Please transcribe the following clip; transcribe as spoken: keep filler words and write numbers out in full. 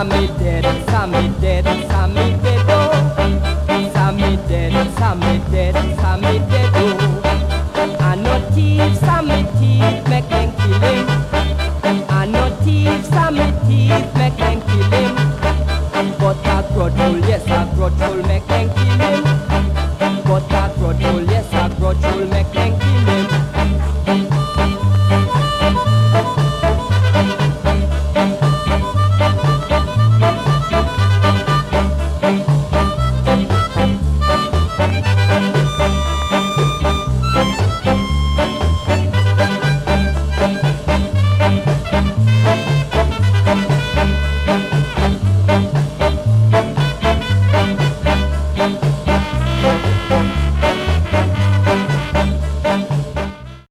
Sammy dead, Sammy dead, Sammy dead, oh. Sammy dead, Sammy dead, Sammy dead, oh. I no thief, Sammy thief, make them kill him. I no thief, Sammy thief, make them kill him. But a grudgeful, yes, a grudgeful, make them kill him.